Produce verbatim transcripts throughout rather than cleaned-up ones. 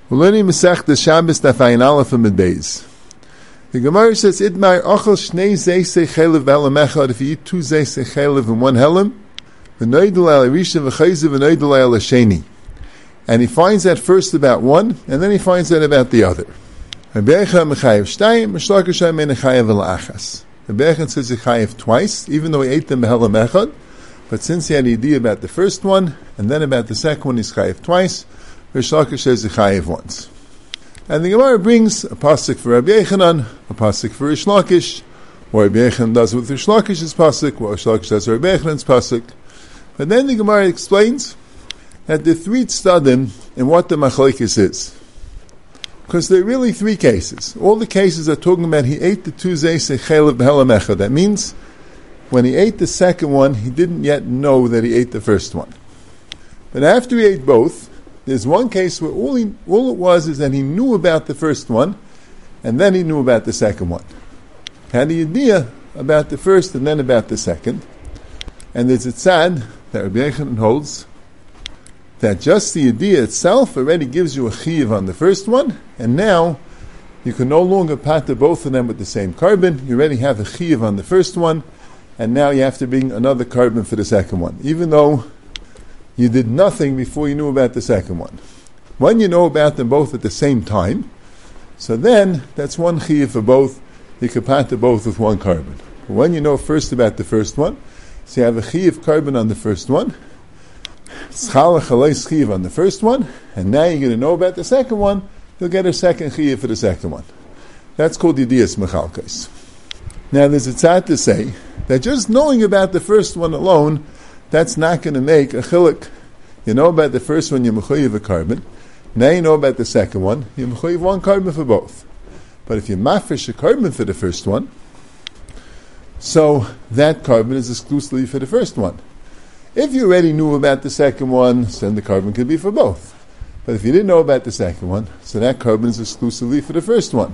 We're learning Masechta Shabbos Daf Ayin Aleph Amud Beis. The Gemara says, "Idmar ochel shnei zeisei chelev b'helam echad." If you eat two zeisei chelev in one helam, v'noidel al rishon v'chayzev v'noidel al hasheni, and he finds that first about one, and then he finds that about the other. Rabbi Yochanan mechayev shtayim, Rish Lakish mechayev l'achas. Rabbi Yochanan says he chayev twice, even though he ate them b'helam echad, but since he had an idea about the first one and then about the second one, he's chayev twice. Rish Lakish says he chayev once. And the Gemara brings a pasuk for Rabbi Yochanan, a pasuk for Rish Lakish, or Rabbi Yochanan does with Rish Lakish's pasuk, or Rish Lakish does with Rabbi Yochanan's pasuk. But then the Gemara explains that the three tzadim in what the machlokes is. Because there are really three cases. All the cases are talking about he ate the two zeisei chelev b'helam echad. That means when he ate the second one, he didn't yet know that he ate the first one. But after he ate both, there's one case where all, he, all it was is that he knew about the first one, and then he knew about the second one. Had the idea about the first and then about the second. And there's a tzad that Rabbi Yochanan holds that just the idea itself already gives you a chiyuv on the first one, and now you can no longer pater both of them with the same carbon. You already have a chiyuv on the first one, and now you have to bring another carbon for the second one, even though you did nothing before you knew about the second one. When you know about them both at the same time, so then that's one chiyuv for both. You can pater both with one carbon. But when you know first about the first one, so you have a chiyuv carbon on the first one, schala chalais chiyuv on the first one, and now you're going to know about the second one, you'll get a second chiyuv for the second one. That's called yediyas mechalkos. Now there's a tzad to say that just knowing about the first one alone, that's not going to make a chiluk. You know about the first one, you're mechuyev a carbon. Now you know about the second one, you're mechuyev one carbon for both. But if you mafresh a carbon for the first one, so that carbon is exclusively for the first one. If you already knew about the second one, then the carbon could be for both. But if you didn't know about the second one, so that carbon is exclusively for the first one.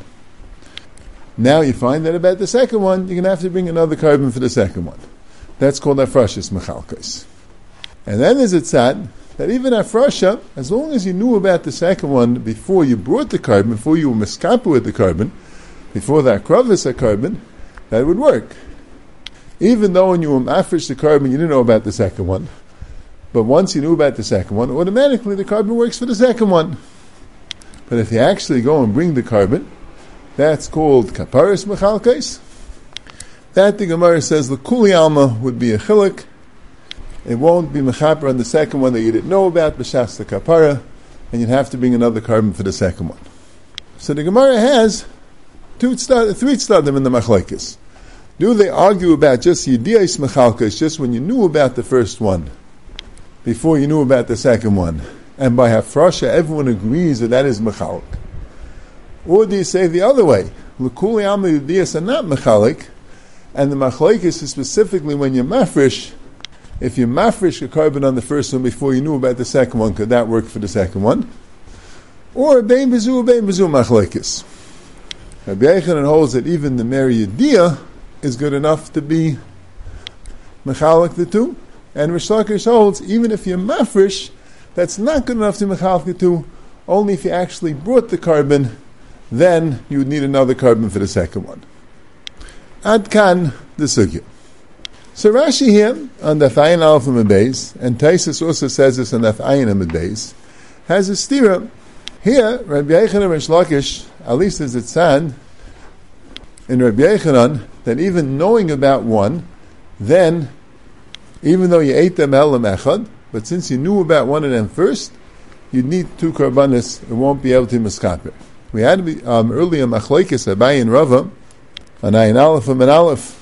Now you find that about the second one, you're going to have to bring another carbon for the second one. That's called afrashas mechalkos. And then there's a tzad that even afrasha, as long as you knew about the second one before you brought the carbon, before you were miskapa with the carbon, before the akravis a carbon, that would work. Even though when you were mafresh the carbon, you didn't know about the second one. But once you knew about the second one, automatically the carbon works for the second one. But if you actually go and bring the carbon, that's called kaparis mechalkos. That the Gemara says l'kuli alma would be a chiluk. It won't be mechaper on the second one that you didn't know about, b'shas the kapara, and you'd have to bring another carbon for the second one. So the Gemara has two tzad, three tzadim in the machlokes. Do they argue about just yediyas mechalkos, just when you knew about the first one, before you knew about the second one, and by hafrasha everyone agrees that that is mechalk? Or do you say the other way? L'kuli alma yediyas are not mechalik, and the machlokes is specifically when you're mafresh. If you mafresh a carbon on the first one before you knew about the second one, could that work for the second one? Or bein bezu, bein bezu machlokes. Rabbi Yochanan holds that even the meri yediyah is good enough to be mechalik the two, and Rish Lakish holds even if you're mafresh, that's not good enough to mechalik the two. Only if you actually brought the carbon, then you would need another carbon for the second one. Ad kan the sugya. So Rashi here on Daf Ayin Aleph Amud Beis, and Taisus also says this on Daf Ayin Amud Beis, has a stira. Here, Rabbi Yochanan and Rish Lakish, at least as it's said in Rabbi Yochanan, that even knowing about one, then even though you ate them helam echad, but since you knew about one of them first, you'd need two karbanis. It won't be able to miskaper. We had um, earlier machlokes Abaye and Rava. An ayin aleph and aleph.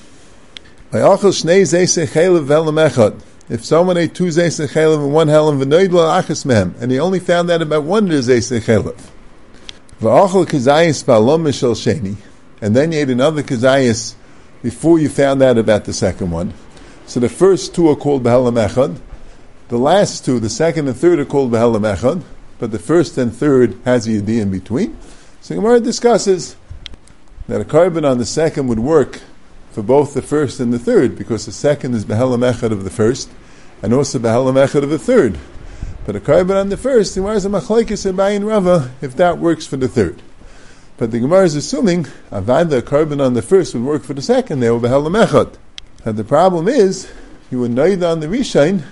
If someone ate two zeisei chelev and one helam v'noidla achas mehem, and he only found out about one of the zeisei chelev, v'achol kazayis ba'alom mishal sheni, and then you ate another kazayis before you found out about the second one. So the first two are called b'helam echad. The last two, the second and third, are called b'helam echad, but the first and third has a yediyah in between. So Gemara discusses that a carbon on the second would work for both the first and the third, because the second is behelam echad of the first, and also behelam echad of the third. But a carbon on the first, the Gemara is a machlokes Abaye and Rava if that works for the third. But the Gemara is assuming avada a carbon on the first would work for the second. They will be held lemechad. And the problem is you were noid on the rishain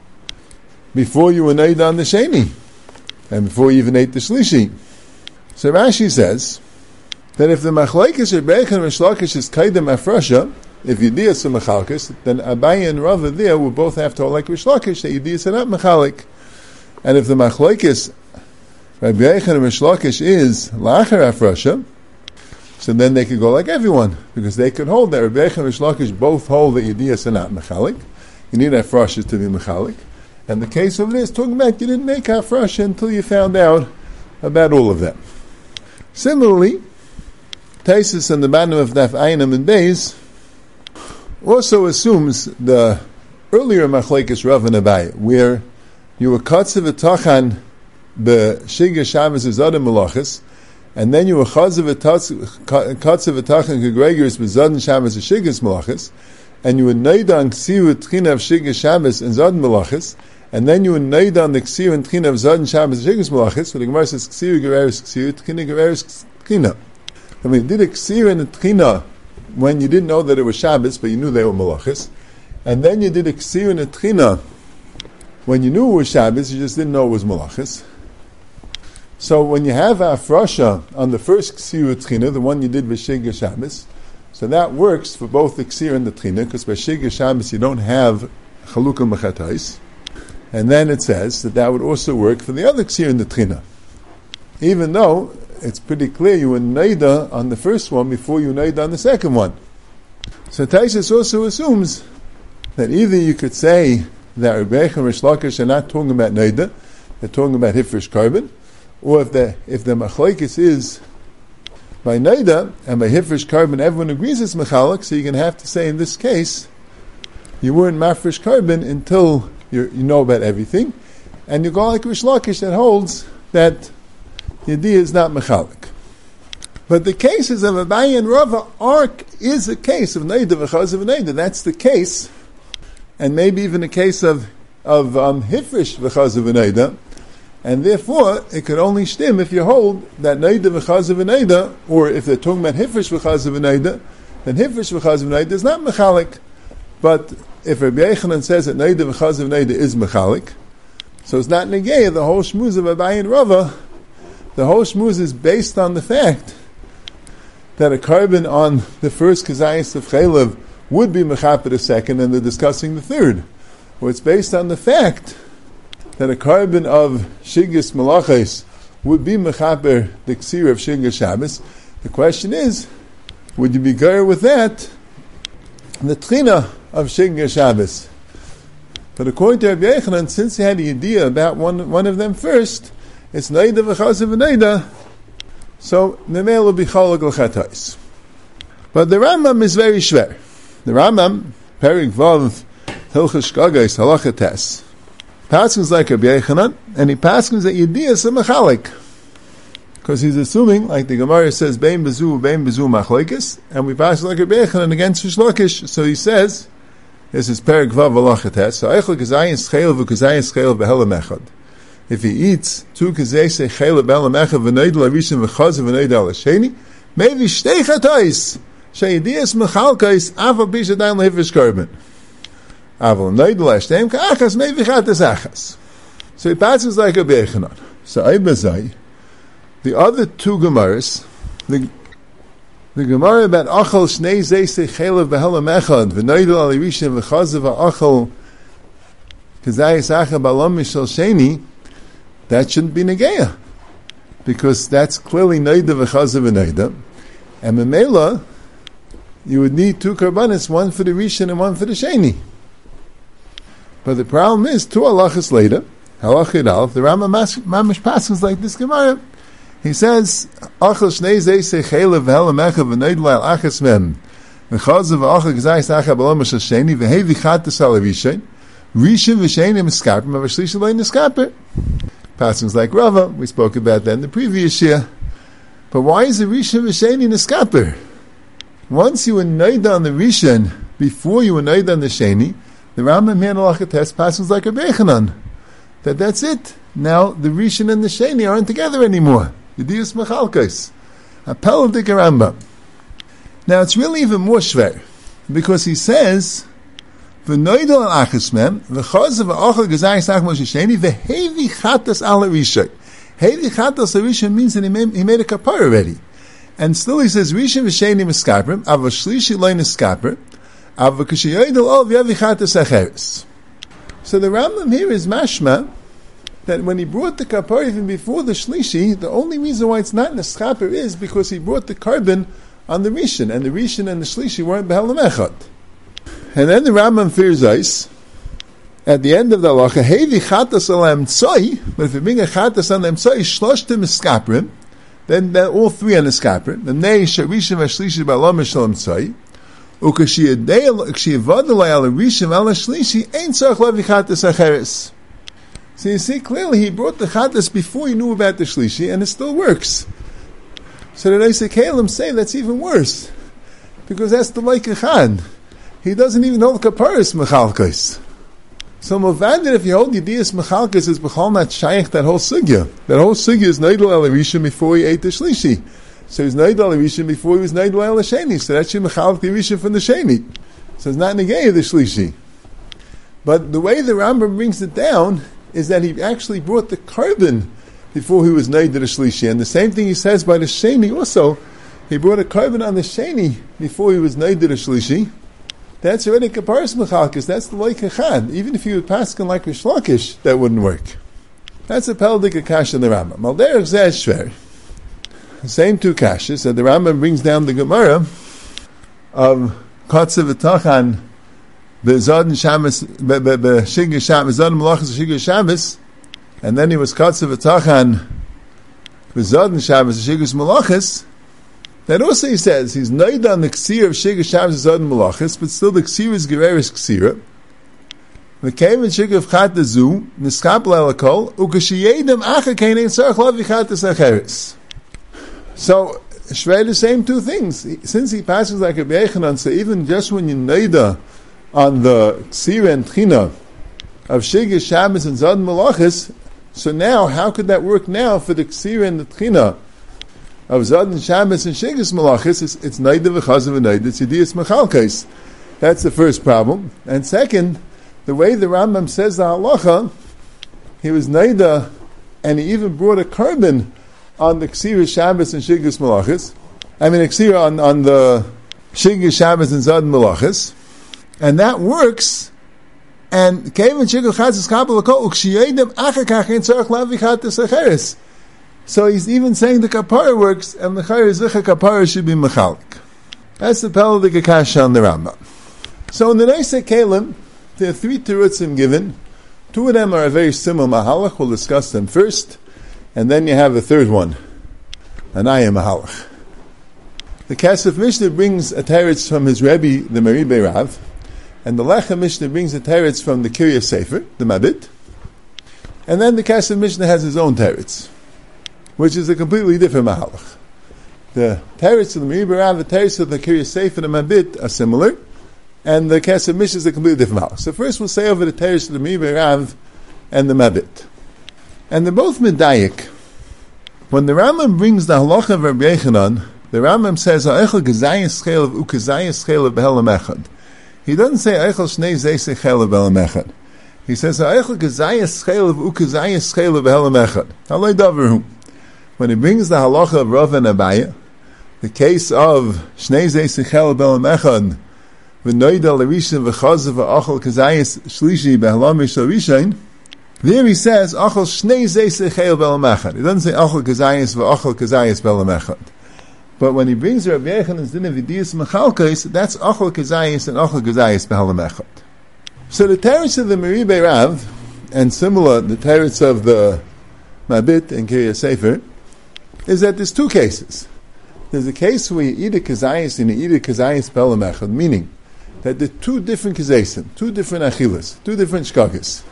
before you were noid on the sheni, and before you even ate the shlishi. So Rashi says that if the machlokes Rebbeich and Rish Lakish is kaidem afrasha, if Yediyas are mechalkes, then Abaye and Rava there will both have to hold like Rish Lakish that Yediyas are not mechalik. And if the machlokes Rebbeich and Rish Lakish is lachar afrasha, so then they could go like everyone, because they could hold that Rebbeich and Rish Lakish both hold that Yediyas are not mechalik. You need afrasha to be mechalik. And the case of this, talking about you didn't make afrasha until you found out about all of them. Similarly, Taisus on the bottom of Daf Einam and Beis also assumes the earlier machlokes Rav and Abaye, where you were katzev v'tachan b'shigga Shabbos v'zadim malachas, and then you were katzev v'tachan k'gregors v'zadim Shabbos v'shiggas malachas, and you were naid on ksiu v'tchina of shigga Shabbos and zadim malachas, and then you were naid on the ksiu and tchina of zadim Shabbos v'shiggas malachas. So the Gemara says ksiu gereris ksiu, tchina gereris tchina. I mean, did a ksiu and a tchina when you didn't know that it was Shabbos, but you knew they were malachas, and then you did a ksiu and a tchina when you knew it was Shabbos, you just didn't know it was malachas. So when you have afrasha on the first ksiu tchina, the one you did v'shigga Shabbos, so that works for both the ksiu and the tchina, because by shigga Shabbos you don't have chalukah mechatais, and then it says that that would also work for the other ksiu and the tchina, even though it's pretty clear you were naida on the first one before you naida on the second one. So Taisus also assumes that either you could say that Rebbeich and Rish Lakish are not talking about naida, they're talking about hifrish carbon, or if the if the machlokes is by naida and by hifrish carbon, everyone agrees it's mechalik, so you're going to have to say in this case you weren't mafresh carbon until you you know about everything, and you go like Rish Lakish that holds that Yediyah is not mechalik. But the cases of Abaye and Rava are, is a case of Neida v'chaz of Neida. That's the case, and maybe even a case of of um, Hifrish v'chaz of Neida, and therefore it could only stem if you hold that Neida v'chaz of Neida, or if they're talking about Hifrish v'chaz of Neida, then Hifrish v'chaz of Neida is not mechalik. But if Rabbi Yechanan says that Neida v'chaz of Neida is mechalik, so it's not negaya the whole shmuz of Abaye and Rava. The whole shmuz is based on the fact that a carbon on the first kazayis of chaylev would be mechaper the second, and they're discussing the third. Well, it's based on the fact that a carbon of shiggas malachos would be mechaper the ksir of shiggas Shabbos. The question is, would you be ger with that the tchina of shiggas Shabbos? But according to Rabbi Yechanan, since he had the idea about one one of them first, it's naida v'chaz v'naida, so memel will be cholak l'chatais. But the Rambam is very shver. The Rambam, Perik Vav, Hilchas Shkagais, Halacha Tes, paskins like Rabbi Yechanan, and he paskins that Yediyas are mechalik, because he's assuming, like the Gemara says, Bein bezu, Bein bezu machlokes, and we pass like Rabbi Yechanan against Rish Lakish. So he says, this is Perik Vav Halacha Tes, so Eichel Kazayin Schel v'Kazayin Schel v'Helam Echad. If he eats two kazese chayla b'elam echad v'neidel arishin v'chaz v'neidel al hasheni, maybe shtei chatais sheyidiyas mechalkais aval b'shadayin lehifrish carbon. Aval neidel hashtem ka'achas maybe chatas achas. So he passes like a Yechanan. So Aibazai, the other two Gemaras, the the Gemara about achal shnei zese chayla b'elam echad v'neidel al arishin v'chaz v'achal kazayis achad b'alam mishal sheni, that shouldn't be negeya, because that's clearly neida v'chazav v'neida, and memela you would need two karbanis, one for the rishon and one for the sheni. But the problem is, two halachas later, halachid alf, the Rambam mamish passes like this Gemara. He says, achal shnei zeisei chaylev v'helam echad v'neidel al achas mem v'chazav v'achal g'zayis achad b'alam mishal sheni v'hei v'chatas al rishon rishon v'sheni miskapim v'shlish alei niskaper. Passings like Rava, we spoke about that in the previous year. But why is the Rishon V'Sheni Niskaper? Once you were naida on the Rishon, before you were naida on the Sheni, the Rambam here in Halacha Tes passings like Rabbi Yechanan. that that's it. Now the Rishon and the Sheni aren't together anymore. Yediyas Mechalkes. Apel Dik Rambam. Now it's really even more shver, because he says, V'noidel al achismem, v'chaz v'achal gezayis achmol sheni, v'hevi chatas al rishon. Hevi chatas al rishon means that he made, he made a kapar already. And still he says, Rishon v'sheni miskaper, av v'shlishi loy niskaper, av v'kashiyoidel ol v'hevi chatas acheres. So the Rambam here is mashma, that when he brought the kapar even before the shlishi, the only reason why it's not niskaper is because he brought the carbon on the Rishon, and the Rishon and the Shlishi weren't Behelam Echad. And then the Rambam fears ice, at the end of the halacha, Hevi Chatas al Emtzoi, but if you bring a Chatas on Emtzoi, Shloshtem Eskaprim, then all three are Eskaprim, the Nei, Sharishim, Shlishi, Ba'alam, Shal Emtzoi, Ukashiyavadalai al Rishim, al Shlishi, Ein Tzach Levi Chatas Acheres. So you see, clearly he brought the Chatas before he knew about the Shlishi, and it still works. So the Reisei Kalim say that's even worse, because that's the like Echad. He doesn't even hold Kaparis Mechalkes. So Movadid, if you hold Yediyas Mechalkes, is B'chal not Shaykh, that whole Sugya. That whole Sugya is Neidel al Rishon before he ate the Shlishi. So he's Neidel al Rishon before he was Neidel al Sheni. So that's your Mechalk the Rishon from the Sheni. So it's not Negei of the Shlishi. But the way the Rambam brings it down is that he actually brought the carbon before he was Neid to the Shlishi. And the same thing he says by the Sheni also. He brought a carbon on the Sheni before he was Neid to the Shlishi. That's already Kaparis Mechalkes. That's the Leik Echad. Even if you would pass on like Rish Lakish, that wouldn't work. That's a Peldik Akash in the Rambam. Malderach Zeh Shver. The same two Kashas that the Rambam brings down the Gemara of Kotzev V'Tachan Be'Zadin Shabbos Be'Shigga Shabbos Be'Zadin Malachas Shigga Shabbos, and then he was Kotzev V'Tachan Be'Zadin Shabbos Shiggas Malachas. That also he says he's noid on the ksir of Shigga Shabbos Be'Zadin Malachas, but still the ksir is Gereris Ksira. V'Keim and Shigga of Chatazu Niskapel Elakol Ukashiyedem Acha Kein Tzarech Lavi Chatas Acheres. So Shvei the same two things. Since he passes like a Be'echanan, so even just when you noida on the ksir and tchina of Shigga Shabbos and Zadin Malachas, so now how could that work now for the ksir and the tchina of Zadin Shabbos and Shiggas Malachas? It's, it's Naida v'chazav and Naida, it's Yediyas Mechalkes. That's the first problem. And second, the way the Rambam says the halacha, he was Naida, and he even brought a carbon on the Ksira Shabbos and Shiggas Malachas. I mean, a Ksira on, on the Shiggas Shabbos and Zadin Malachas. And that works. And Kevin Shiggas Chatzis Kabbalah Kol Ukshiyedem Achakach in Tzarech Lavi Chatas Acheres. So he's even saying the kapara works, and the chayr zicha kapara should be mechalik. That's the Peldik Akasha on the Rambam. So in the Reisei Kalim, there are three terutzim given. Two of them are a very similar mahalach. We'll discuss them first, and then you have a third one, an ayah mahalach. The Kesef Mishnah brings a teretz from his Rebbe, the Meribei Rav, and the Lechem Mishnah brings a teretz from the Kiryas Sefer, the Mabit, and then the Kesef Mishnah has his own teretz, which is a completely different mahalach. The teretz of the Meribei Rav, the teretz of the Kiryas Sefer, and the Mabit are similar, and the Kesef Mishnah is a completely different mahalach. So first we'll say over the teretz of the Meribei Rav and the Mabit. And they're both medayik. When the Rambam brings the halacha of Rabbi Yechanan, the Rambam says, "Ha'echel gezayis chel of ukezayis chel of behelam echad." He doesn't say, "Ha'echel shnei zeisei chel of behelam echad." He says, "Ha'echel gezayis chel of ukezayis chel of behelam echad." Haloi davarhu. When he brings the halacha of Rav and Abaya, the case of shnei zeisei chel of behelam echad, v'noida l'rishin v'chazav v'achel kezayis shlishi behelam mishal rishain, there he says, "Achel shnei zeisei chel behelam echad." He doesn't say, "Achel kezayis v'achel kezayis behelam echad." But when he brings Rabbi Yechanan's din of Yediyas Mechalkes, that's Achel Kezayis and Achel Kezayis Behelam Echad. So the teretz of the Meribei Rav, and similar, the teretz of the Mabit and Kiryas Sefer, is that there's two cases. There's a case where you eat a Kezayis and you eat a Kezayis Behelam Echad, meaning that there are two different Kezayisim, two different Achilas, two different Shkagas.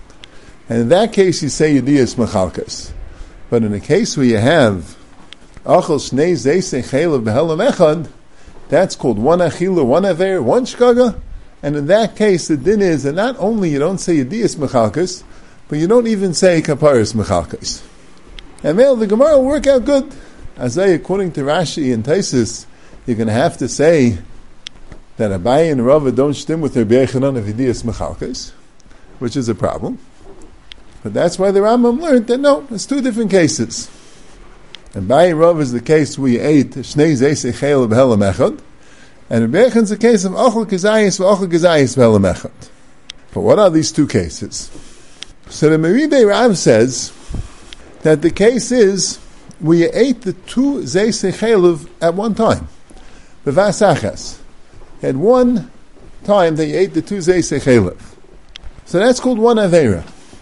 And in that case you say Yediyas Mechalkes. But in a case where you have Achel shnei zeisei chelev behelam echad, that's called one achila, one aver, one shkaga, and in that case the din is that not only you don't say Yediyas Mechalkes, but you don't even say kaparis mechalkes. And well, the Gemara will work out good. As I, according to Rashi and Taisus, you're going to have to say that Abaye and Rava don't stim with their B'yechanan of Hidiyas Mechalkes, which is a problem. But that's why the Rambam learned that no, it's two different cases. Abaye and Rava is the case where you ate Shnei Zeisei Chel B'Helam Echad, and Rabbi Yechon is the case of Ochel Kazayis V'Ochel Kazayis B'Helam Echad. But what are these two cases? So the Meribei Rav says that the case is where you ate the two Zeisei Chelev at one time. B'Vasachas. At one time that you ate the two Zeisei Chelev. So that's called one Aveira.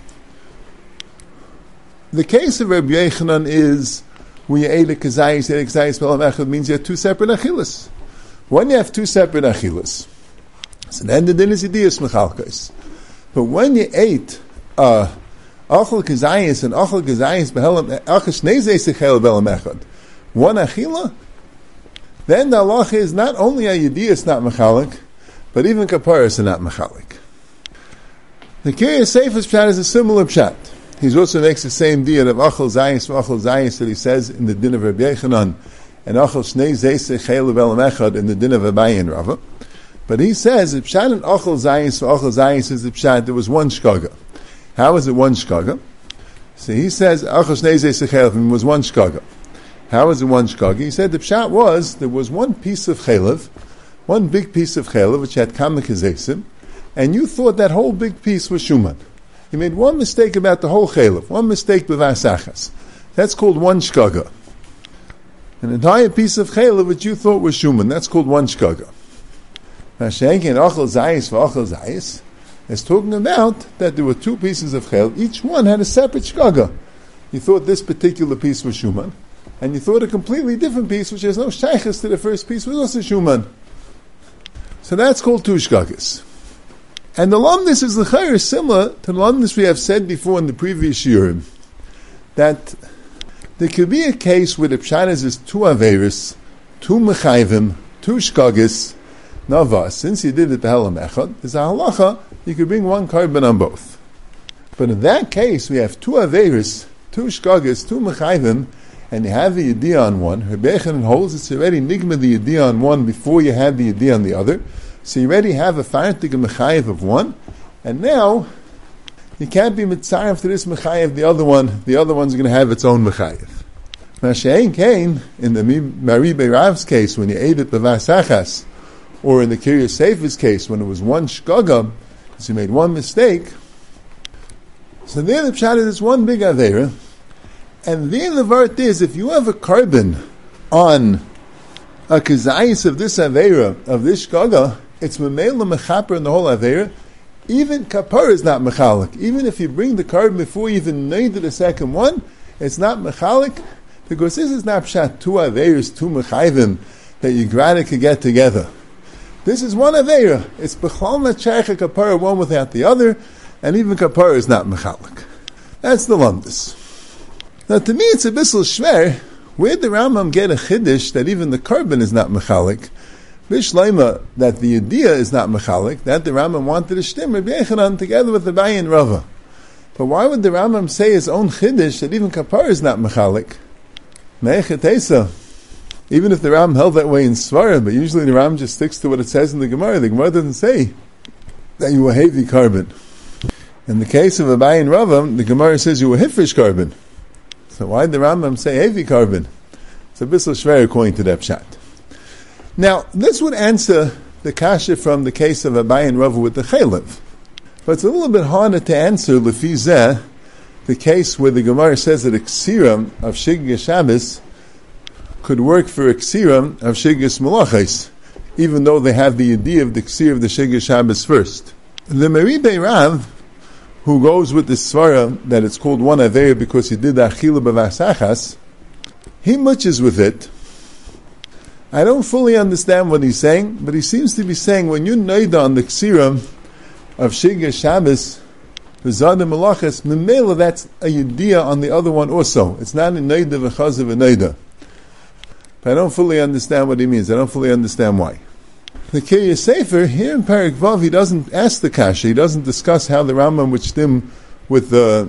The case of Rabbi Yechanan is when you ate a Kazayis, you ate a Kazayis B'Helam Echad, means you have two separate Achilas. When you have two separate Achilas, so then the din is Yidiyas Mechalkes. But when you ate uh, Achel Kazayis and Achel Kazayis B'Helam Echad, Shnei Zeisei Chelev B'Helam Echad, one Achila, then the halacha is not only a Yidiyas not Mechalik, but even Kaparis are not Mechalik. The Kiryas Seif's Pshat is a similar Pshat. He also makes the same deal of Achel Zayis Achel Zayis that he says in the din of Rabbi Yechanan, and Achel Shnei Zeisei Chelev B'Helam Echad in the din of Abaye and Rava. But he says the Pshat in Achel Zayis Achel Zayis is the Pshat there was one Shkaga. How is it one Shkaga? So he says Achel Shnei Zeisei Chelev was one Shkaga. How is it one Shkaga? He said the Pshat was there was one piece of Chelev, one big piece of Chelev which had Kamek Zesim, and you thought that whole big piece was Shuman. You made one mistake about the whole Chelev, one mistake b'vasachas. That's called one Shkaga. An entire piece of Chelev which you thought was Shuman, that's called one Shkaga. Mashenki and Achel Zayis v'Achel Zayis is talking about that there were two pieces of Chelev, each one had a separate Shkaga. You thought this particular piece was Shuman, and you thought a completely different piece which has no shaykhs to the first piece was also Shuman. So that's called two Shkagas. And the Lamdis is l'chayr similar to the Lamdis we have said before in the previous year, that there could be a case where the Pshat is two Averis, two Mechayvim, two Shkagis, Nava. Since you did it B'Helam Echad, there's a halacha, you could bring one carbon on both. But in that case, we have two Averis, two Shkagis, two Mechayvim, and you have the Yediyah on one. Rabbi Yechanan holds it's already Nigma the Yediyah on one before you had the Yediyah on the other. So you already have a Fartig Mechayev of one, and now you can't be Mitzarev to this Mechayev, the other one, the other one's going to have its own Mechayev. Mashayin Kain, in the Meribei Rav's case, when you ate it B'Vasachas, or in the Kiryas Seif's case, when it was one Shkaga, so you made one mistake, so there the Pshat is one big Aveira, and there the Vart is, if you have a carbon on a Kazayis of this Aveira, of this Shkaga, it's Memela Mechaper in the whole Aveira. Even Kapar is not Mechalik. Even if you bring the carbon before you even named the second one, it's not Mechalik, because this is not Pshat, two Aveiras, two Mechayvim, that you grada could get together. This is one Aveira. It's Bechal Nachaycha Kapar, one without the other, and even Kapar is not Mechalik. That's the Lumdis. Now to me it's a bissel shver, where the Rambam get a chiddush that even the carbon is not Mechalik, Bishleima, that the idea is not mechalik, that the Rambam wanted to shtim Rabbi Yechanan together with the Abaye and Rava. But why would the Rambam say his own chiddush that even kapar is not mechalik? Me'echetesa. Even if the Rambam held that way in Svara, but usually the Rambam just sticks to what it says in the Gemara. The Gemara doesn't say that you were heavy carbon. In the case of Abaye and Rava, the Gemara says you were hifrish carbon. So why did the Rambam say heavy carbon? It's a bissel shver according to that pshat. Now, this would answer the kasha from the case of Abaye and Rava with the Chelev. But it's a little bit harder to answer, Lefi Zeh, the case where the Gemara says that a ksiram of Shiggas Shabbos could work for a ksiram of Shiggas Malachos, even though they have the idea of the ksir of the Shiggas Shabbos first. The Meribei Rav, who goes with the svara that it's called one Aveir because he did the Achila B'Vasachas, he muches with it. I don't fully understand what he's saying, but he seems to be saying when you noida on the ksiram of Shiggas Shabbos, V'zadim Malachas, Memela, that's a yediyah on the other one also. It's not a noida v'chaz of a noida. But I don't fully understand what he means. I don't fully understand why. The Kiryas Sefer, here in Parak Vav, he doesn't ask the kasha, he doesn't discuss how the Rambam would shtim with the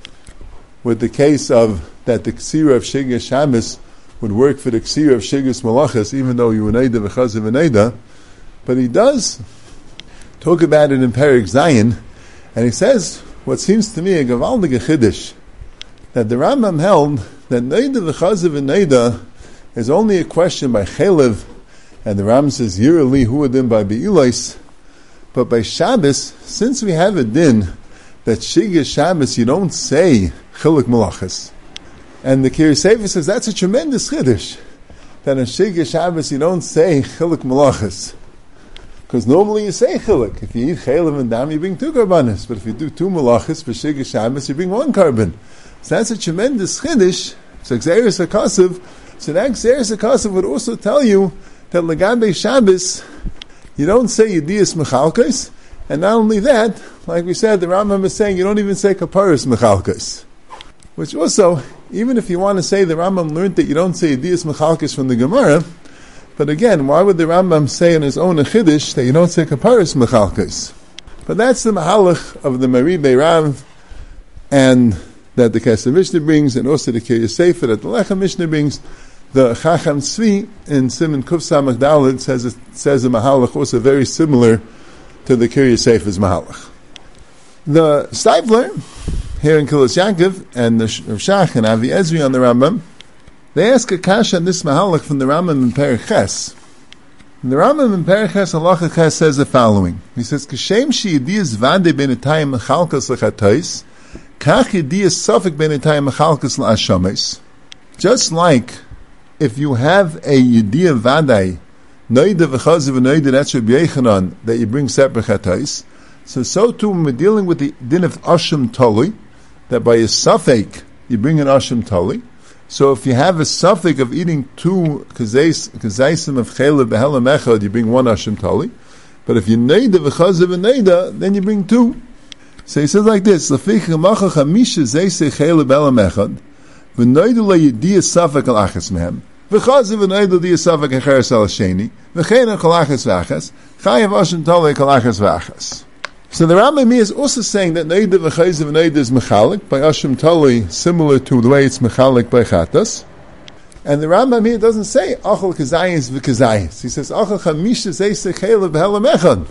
with the case of that the ksira of Shigas Shabbos would work for the ksira of Shigas Malachas, even though you were Neida v'chazav v'neida. But he does talk about it in Perek Zayin, and he says what seems to me a gavaldige chiddush, that the Rambam held that Neida v'chazav v'neida is only a question by Chelev, and the Rambam says Yirali huadim by Be'ilos. But by Shabbos, since we have a din that Shigas Shabbos you don't say Chiluk Malachas, and the Kiri Sefer says that's a tremendous chiddush, that on Shigas Shabbos you don't say Chiluk Malachas, because normally you say Chiluk. If you eat Chelev and Dam, you bring two karbanis, but if you do two Malachas for Shigas Shabbos, you bring one carbon. So that's a tremendous chiddush. So Xeris HaKasav, so that Xeris HaKasav would also tell you that Lagabe Shabbos you don't say Yediyas Mechalkes, and not only that, like we said, the Rambam is saying you don't even say Kaparis Mechalkes. Which also, even if you want to say the Rambam learned that you don't say Yediyas Mechalkes from the Gemara, but again, why would the Rambam say in his own Chiddush that you don't say Kaparis Mechalkes? But that's the Mahalach of the Mari Beirav, and that the Kesef Mishnah brings, and also the Kiryas Sefer that the Lechem Mishnah brings. The Chacham Tzvi in Siman Kuf Samach Daled says it, says a Mahalach also very similar to the Kiryas Sefer's Mahalach. The Steipler here in Kilos Yaakov and the Rav Shach and Avi Ezri on the Rambam, they ask a kasha on this Mahalach from the Rambam in Perek Ches. The Rambam in Perek Ches Halacha Ches says the following. He says, "Kashem she yediyas vade benetayim mechalkas lechatayis, kach yediyas safek benetayim mechalkas la'ashames." Just like if you have a Yediyah Vadai, Noida v'chazav v'noida, that's Rabbi Yechanan, that you bring separate chatais. So, so too, when we're dealing with the din of Asham Toli, that by a suffix, you bring an Asham Toli. So if you have a suffix of eating two kazaisim of Chelev b'helam echad, you bring one Asham Toli. But if you Noida v'chazav v'noida, then you bring two. So he says like this, L'fich ha'macha chamisha zeisei Chelev b'helam echad, v'noidu le'yediyah safek al achas mehem, v'chazav v'noidu le'yediyah safek acheres al hasheni, v'chein kol achas v'achas, chayav asham tolei kol achas v'achas. So the Rambam is also saying that noidu v'chazav v'noidu is mechalik, by asham tolei, similar to the way it's mechalik by chatas. And the Rambam here doesn't say, achol kazayis v'kazayis. He says, achol chamisha zeisei chelev b'helam echad.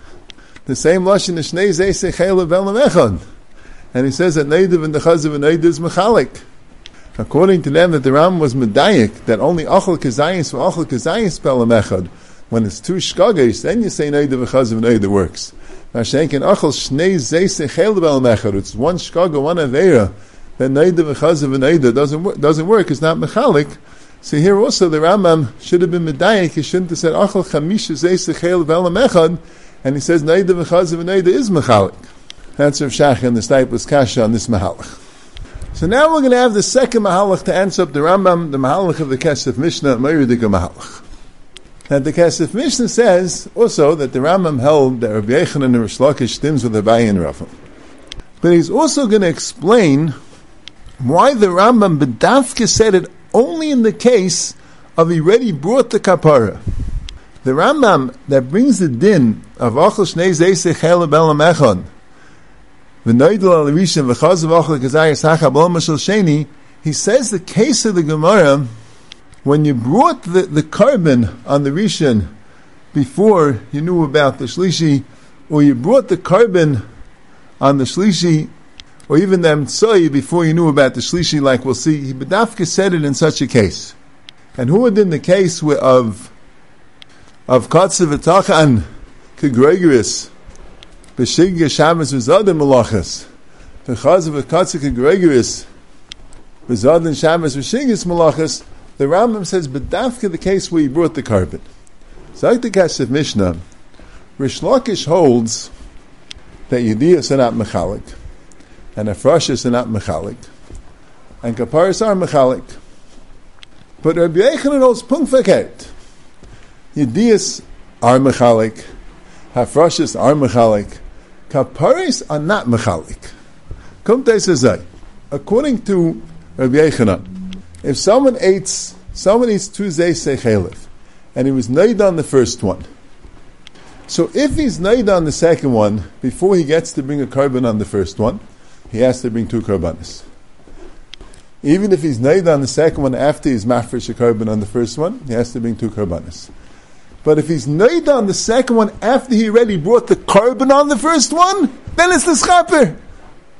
The same lashon is shnei zeisei chelev b'helam echad. And he says that noidu v'chazav v'noidu is mechalik. According to them, that the Ram was medayik, that only achol kazayis for achol kazayis b'helam echad. When it's two shkagos, then you say noidu v'chazav v'noidu works. Mashenkin achol shnei zeisei chelev b'helam echad. It's one shkaga, one aveira. Then noidu v'chazav v'noidu doesn't doesn't work. It's not mechalik. So here also the Rambam should have been medayik. He shouldn't have said achol chamisha zeisei chelev b'helam echad, and he says noidu v'chazav v'noidu is mechalik. That's Rav Shach and the Steipler's kasha on this mahalach. So now we're going to have the second mahalach to answer up the Rambam, the mahalach of the Kesef Mishnah, Meiridik mahalach. And the Kesef Mishnah says also that the Rambam held that Rabbi Yechanan and Rish Lakish stems with Abaye and Rav. But he's also going to explain why the Rambam B'dafka said it only in the case of he already brought the kapara. The Rambam that brings the din of Achel Shnei Zeisei Chelev B'helam echad, he says the case of the Gemara, when you brought the, the carbon on the Rishon before you knew about the Shlishi, or you brought the carbon on the Shlishi, or even the Emtsoi before you knew about the Shlishi, like we'll see, B'dafka said it in such a case. And who would in the case of of Katsav V'tachan Kegregorius, B'shigya Shabbos v'zadim malachas, v'chazav v'katzik Gregorius, v'zadim Shabbos v'shigyas malachas. The Rambam says, "B'dafka the case where he brought the carbon." So, like the Kesef Mishnah, Rish Lakish holds that Yediyas are not mechalik, and Afrashis are not mechalik, and Kaparis are mechalik. But Rabbi Yechanan holds punkt verkehrt. Yediyas are mechalik, Afrashis are mechalik. Kaparis are not mechalik. According to Rabbi Yechanan, if someone eats, someone eats two zeisei chelev, and he was naid on the first one, so if he's naid on the second one before he gets to bring a carbon on the first one, he has to bring two karbanis. Even if he's naid on the second one after he's mafresh a carbon on the first one, he has to bring two karbanis. But if he's naid on the second one after he already brought the carbon on the first one, then it's the schaper. In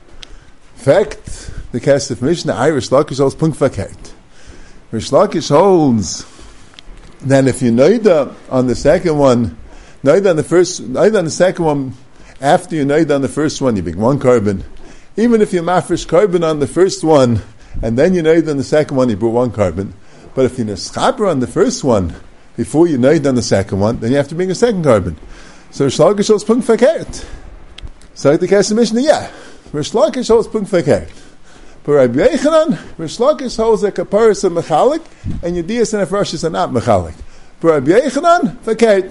fact, the Kesef Mishnah, Irish Lakish holds punk fakert. Rish Lakish holds that if you naida on the second one, naida on the first, naida on the second one, after you naida on the first one, you bring one carbon. Even if you mafresh carbon on the first one, and then you naida on the second one, you brought one carbon. But if you're neschaper on the first one, before you naida on the second one, then you have to bring a second carbon. So Rish Lakish holds punk fakert. So like the Kesef Mishnah, yeah, Rish Lakish holds punk fakert. But Rabbi Yechanan, Rish Lakish holds that kaparas are mechalik, and Yediyas and Afrashis are not mechalik. But Rabbi Yechanan, fakert.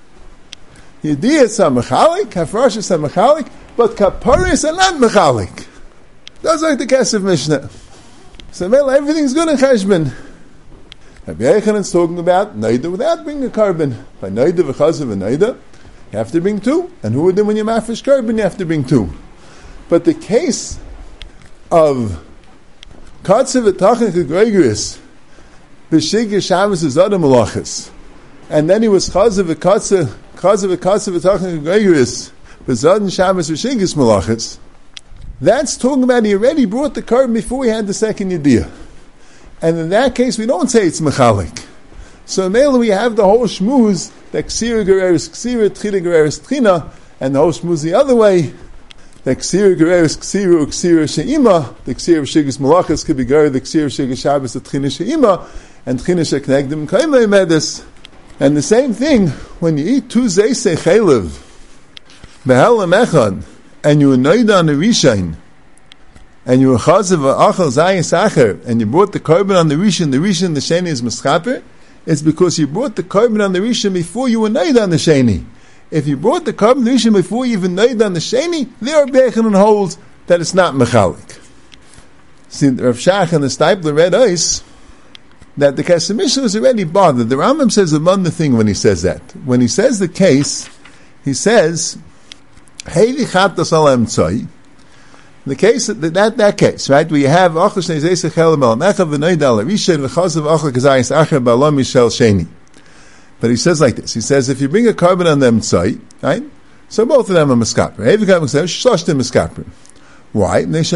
Yediyas are mechalik, Afrashis are mechalik, but kaparas are not mechalik. That's like the Kesef Mishnah. So well, everything's good in Cheshbon. Rabbi Yechanan is talking about naida without bringing a carbon. By naida v'chazav and naida, you have to bring two. And who would do when you mafresh carbon? You have to bring two. But the case of Katsev Etachnik Gregorius, B'shigir Shabbos is other malachas, and then he was Chazev Katsev Chazev Katsev Etachnik Gregorius, B'zadin Shabbos B'shigir malachas. That's talking about he already brought the carbon before he had the second yediyah, and in that case we don't say it's mechalik. So in Mela we have the whole shmuz that Ksira Gereris Ksira Tchila Gereris Tchina, and the whole shmuz the other way. The Ksira Gereris Ksira Ksira She'ima, the Ksira Shigis Malachas could be Ger, the Ksira Shigis Shabbos, the Tchina She'ima, and Tchina Sheknegdim Kaimei Medis. And the same thing, when you eat two Zeisei Chaylev, Behelam Echad, and you annoyed on the Rishain, and you were Chazav Achal Zayis Acher, and you brought the carbon on the Rishain, the Rishain, the Sheni is Mischaper, it's because you brought the carbon on the Rishain before you were annoyed on the Sheni. If you brought the carbon Rishon before you even naid on the Sheni, there Rabbi Yechanan holds that it's not mechalik. See, Rav Shach and the Stipler read ice that the Kesef Mishnah was already bothered. The Rambam says another thing when he says that. When he says the case, he says, Heili chatas al emtzai. The case, that, that, that case, right, where you have Achal Shnei Zeisei Chelim El Mecha v'noid al Rishon v'chazav Achal Kazayis Acher ba'alam Mishel Sheni. But he says like this. He says, if you bring a carbon on them tzai, right? So both of them are miskaper. Every carbon says, shloshtem miskaper. Why? Because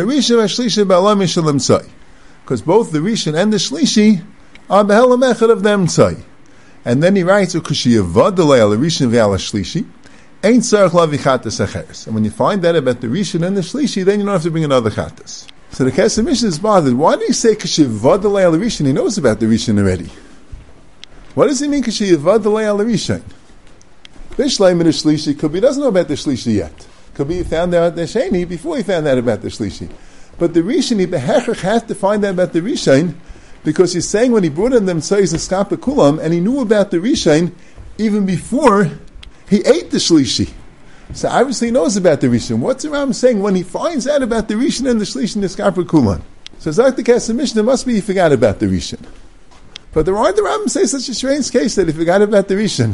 both the Rishon and the Shlishi are behelam echad of them tzai. And then he writes, Ukashiyavadalei al Rishon ve'al Shlishi, ain't tzarech lavi chatas acheres. And when you find that about the Rishon and the Shlishi, then you don't have to bring another chatas. So the Kesef Mishnah is bothered. Why do you say Kashiyavadalei al Rishon? He knows about the Rishon already. What does he mean? Because she yavad the al Rishon. Bishleim in the Shlishi could be he doesn't know about the Shlishi yet. Could be he found out the Sheni before he found out about the Shlishi. But the Rishon he behechach has to find out about the Rishon because he's saying when he brought in them tzayis and skapa kulam and he knew about the Rishon even before he ate the Shlishi. So obviously he knows about the Rishon. What's the Ram saying when he finds out about the Rishon and the Shlishi and the skapa kulam? So Zak the Kesef Mishnah must be he forgot about the Rishon. But the Rambam the Rambam says such a strange case that he forgot about the Rishon.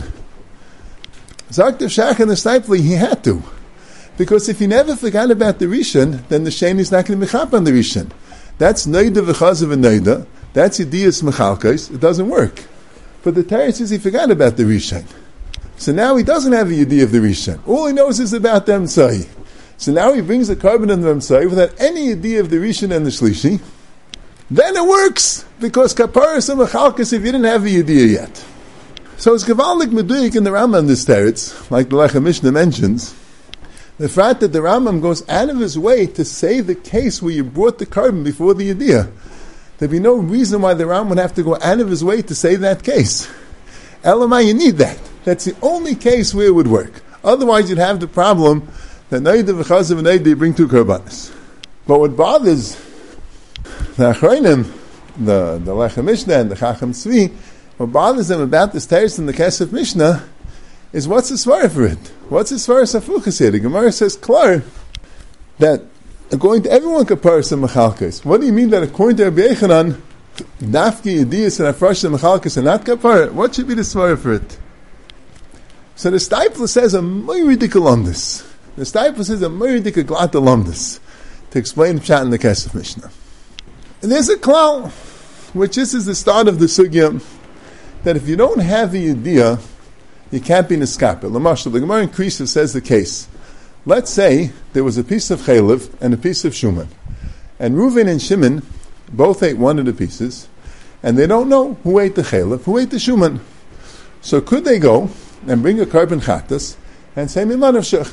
Zaktiv Shach and the Stipler, he had to. Because if he never forgot about the Rishon, then the Sheni is not going to be mechap on the Rishon. That's Neida v'chazav and Neida. That's Yediyas Mechalkais. It doesn't work. But the Torah says he forgot about the Rishon. So now he doesn't have the Yediyah of the Rishon. All he knows is about the Emtzai. So now he brings the carbon of the Emtzai without any Yediyah of the Rishon and the Shlishi. Then it works, because kaparas and mechalkas if you didn't have the yediyah yet. So it's gavaldik meduyik in the Rambam this teretz, like the Lechem Mishnah mentions, the fact that the Rambam goes out of his way to say the case where you brought the carbon before the yediyah. There'd be no reason why the Rambam would have to go out of his way to say that case. Elamai, you need that. That's the only case where it would work. Otherwise you'd have the problem that naida v'chazav and naida you bring two karbanis. But what bothers the Achronim, the, the Lechem Mishnah and the Chacham Tzvi, what bothers them about this teretz in the Kesef Mishnah is what's the svara for it? What's the svara safuchas here? The Gemara says klar that according to everyone kaparas and mechalkas. What do you mean that according to Rabbi Yechanan, dafki yediyas and afresh and mechalkas are not kapar? What should be the svara for it? So the Stipler says a myridik alumnus. The Stipler says a myridik glat alumnus. to explain Pshat in the Kesef Mishnah. And there's a klal, which this is the start of the sugya, that if you don't have the idea, you can't be niskapel. Lamashal, the Gemara in Krisa says the case. Let's say there was a piece of chaylev and a piece of shuman, and Reuven and Shimon both ate one of the pieces, and they don't know who ate the chaylev, who ate the shuman. So could they go and bring a carbon chatas and say miman of shech?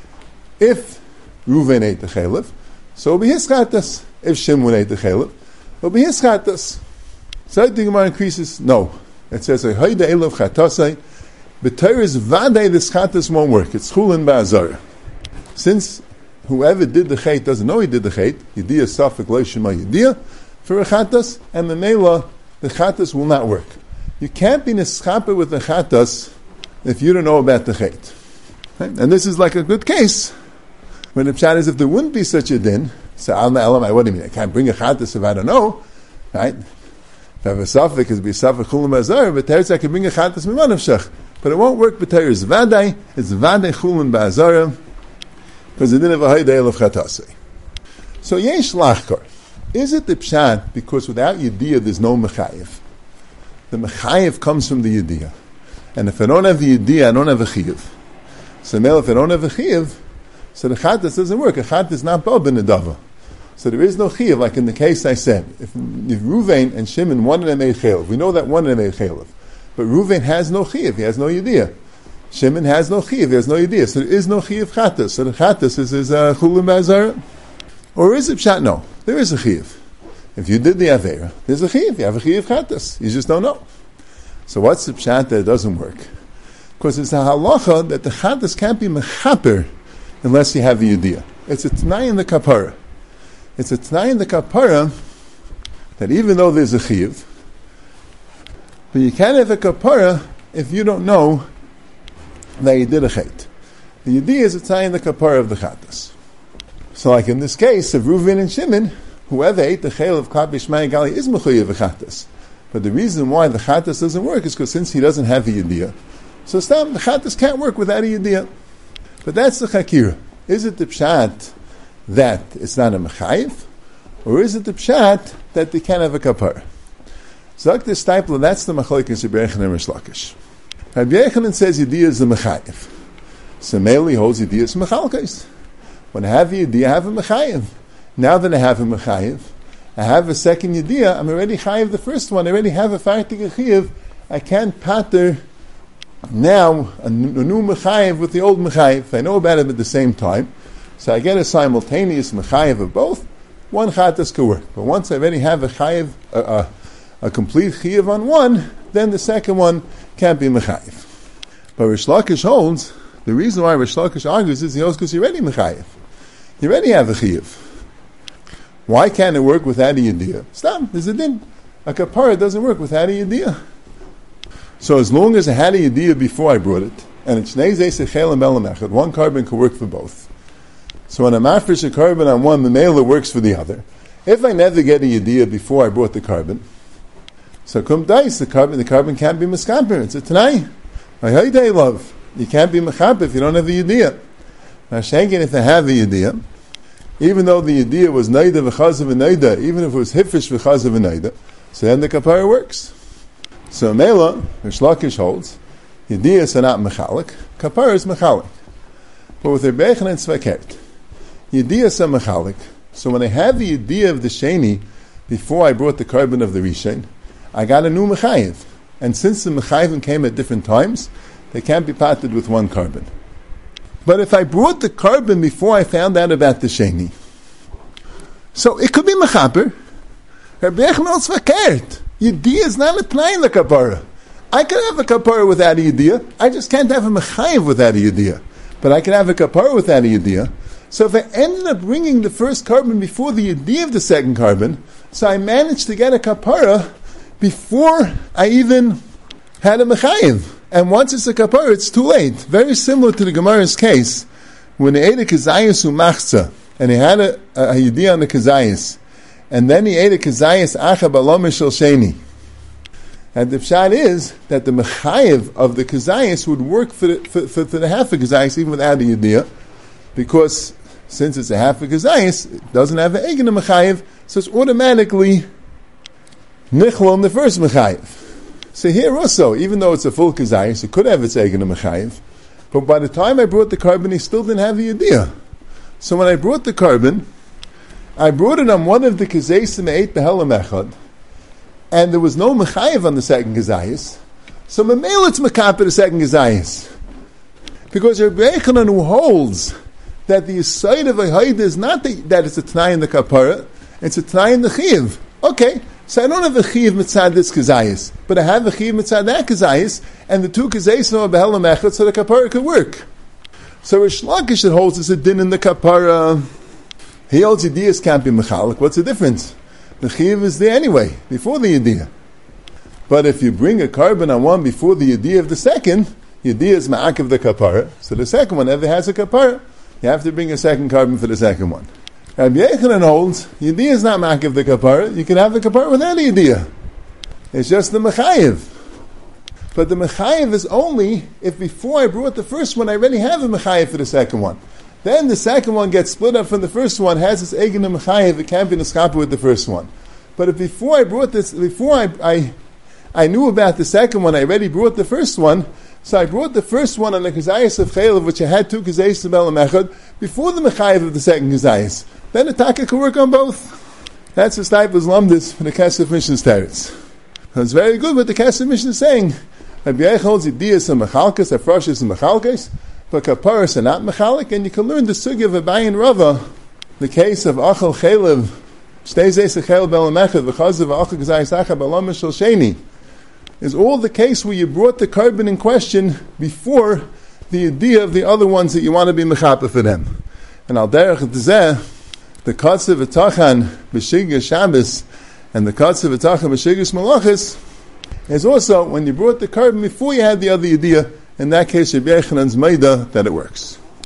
If Reuven ate the chaylev, so it'll be his chatas. If Shimon ate the chaylev, it'll be his chatas. So the Gemara increases, no. It says, Hayda elav chatasai, but Torah is vaday, this chatas won't work. It's chulin ba'azara. Since whoever did the chait doesn't know he did the chait, yediyah safek lo shema yediyah, for a chatas, and the mela, the chatas will not work. You can't be nischape with the chatas if you don't know about the chait. Right? And this is like a good case. When the pshat is, if there wouldn't be such a din, so Alma Elamai, what do you mean? I can't bring a chatas if I don't know, right? If I have a safek, it would be safek chulin ba'azara, but teretz I can bring a chatas miman of shech. But it won't work, but teretz is vaday, it's vaday chulin ba'azara, because it didn't have a hayday of chatasei. So yesh lachkar. Is it the pshat because without yediyah there's no mechayev? The mechayev comes from the yediyah. And if I don't have the yediyah, I don't have a chiyuv. So now if I don't have a chiyuv, so the chatas doesn't work. A chatas is not bob in the dava. So there is no chiyuv, like in the case I said. If, if Reuven and Shimon, one of them ate chaylev, we know that one of them ate chaylev. But Reuven has no chiyuv, he has no yediyah. Shimon has no chiyuv, he has no yediyah. So there is no chiyuv chatas. So the chatas is, is uh, chulin ba'azara. Or is it pshat? No, there is a chiyuv. If you did the avera, there's a chiyuv. You have a chiyuv chatas. You just don't know. So what's the pshat that it doesn't work? Because it's a halacha that the chatas can't be mechaper unless you have the yediyah. It's a t'nai in the kapara. It's a t'nai in the kapara that even though there's a chiyuv, but you can't have a kapara if you don't know that you did a chait. The yediyah is a t'nai in the kapara of the chatas. So like in this case of Reuven and Shimon, whoever ate the chayil of Klap Yishmai Gali is mechuyev a chatas. But the reason why the chatas doesn't work is because since he doesn't have the yediyah, so stam, the chatas can't work without a yediyah. But that's the chakira. Is it the pshat that it's not a mechayiv, or is it the pshat that they can't have a kapar? Zak the stipler, that's the machlokes of Rabbi Yochanan and Rish Lakish. Rabbi Yochanan says yediyah is the mechayiv. So Meili holds yediyah is mechalkes. When I have the yediyah, I have a mechayiv. Now that I have a mechayiv, I have a second yediyah, I'm already chayiv the first one, I already have a fartik chayiv, I can't pater now a new mechayiv with the old mechayiv. I know about it at the same time, so I get a simultaneous mechayiv of both. One chatas could work, but once I already have a chayiv, a, a, a complete chayiv on one, then the second one can't be mechayiv. But Rish Lakish holds the reason why Rish Lakish argues is he holds because you're already mechayiv. You already have a chayiv. Why can't it work without a yediyah? Stop. There's a din. A kapara doesn't work without a yediyah. So as long as I had a yediyah before I brought it, and it's Shnei Zeh Sechel and Melamechad, one carbon could work for both. So when I'm mafresh a carbon on one, the mela works for the other. If I never get a yediyah before I brought the carbon, so kum dais, the carbon, the carbon can't be meskaper. It's a tanai. My hayday love. You can't be mechaper if you don't have a yediyah. Now shenkin, if I have a yediyah, even though the yediyah was naida v'chazav v'naida, even if it was hifish v'chazav v'naida, so then the kapara works. So Mela, Rish Lakish holds, yediyahs are not mechalik, kapara is mechalik. But with Rabbi Yochanan Tzvakert, yediyahs are mechalik. So when I have the yediyah of the sheni before I brought the carbon of the rishon, I got a new mechayiv. And since the mechayivim came at different times, they can't be patted with one carbon. But if I brought the carbon before I found out about the sheni, so it could be mechaper. Rabbi Yochanan Tzvakert, yediyah is not a t'nai in the kapara. I can have a kapara without a yediyah. I just can't have a mechayiv without a yediyah. But I can have a kapara without a yediyah. So if I ended up bringing the first carbon before the yediyah of the second carbon, so I managed to get a kapara before I even had a mechayiv. And once it's a kapara, it's too late. Very similar to the Gemara's case, when he ate a kazayas umachza, and he had a, a, a yediyah on the kazayas, and then he ate a kazayas acha balom shel sheni. And the pshat is that the mechayiv of the kazayas would work for the, for, for, for the half of kazayas even without a yediyah, because since it's a half a kazayis, it doesn't have an egin mechayiv, so it's automatically nichlal in the first mechayiv. So here also, even though it's a full kazayis, it could have its egin mechayiv, but by the time I brought the carbon, he still didn't have the idea. So when I brought the carbon, I brought it on one of the kazayis eight behelam echad, and there was no mechayiv on the second kazayis. So Mamela it's mekapeh the second kazayis. Because Rabbi Yechanan, who holds that the side of a haid is not the, that it's a t'nai in the kapara, it's a t'nai in the chiv. Okay, so I don't have a chiv mitzad this kazayis, but I have a chiv mitzad that kazayis, and the two kazayis are behelam echad, so the kapara could work. So Rish Lakish that holds it's a din in the kapara. He holds yediyas can't be mechalik. What's the difference? The chiv is there anyway, before the yediyah. But if you bring a carbon on one before the yediyah of the second, yediyah is ma'akiv the kapara. So the second one never has a kapara. You have to bring a second carbon for the second one. Rabbi Yechanan holds, yediyah is not ma'akiv the kapara. You can have the kapara without a yediyah. It's just the mechayiv. But the mechayiv is only if before I brought the first one, I already have a mechayiv for the second one. Then the second one gets split up from the first one, has its egin and mechayiv, it can't be niskapa with the first one. But if before I brought this, before I, I I knew about the second one, I already brought the first one, so I brought the first one on the kazayas of chaylev, which I had two kazayas of behelam echad, before the mechayiv of the second kazayas. Then the taka can work on both. That's the type of lamdis for the Kesef Mishnah's teretz. It's very good what the Kesef Mishnah is saying. Rabbi Yechanan holds yediyas and mechalkas, afrashas and mechalkas, but kaparas are not mechalik, and you can learn the sugi of Abayi and Rava, the case of achal chaylev, shtei zeis chaylev behelam echad, v'chazav achal kazayas achad behelam shel sheni, is all the case where you brought the carbon in question before the idea of the other ones that you want to be mechapa for them. And al derech d'zeh, the katsav v'tachan b'shigya Shabbos and the katsav v'tachan b'shigya malachis is also when you brought the carbon before you had the other idea. In that case, Rabbi Yechanan's maida that it works.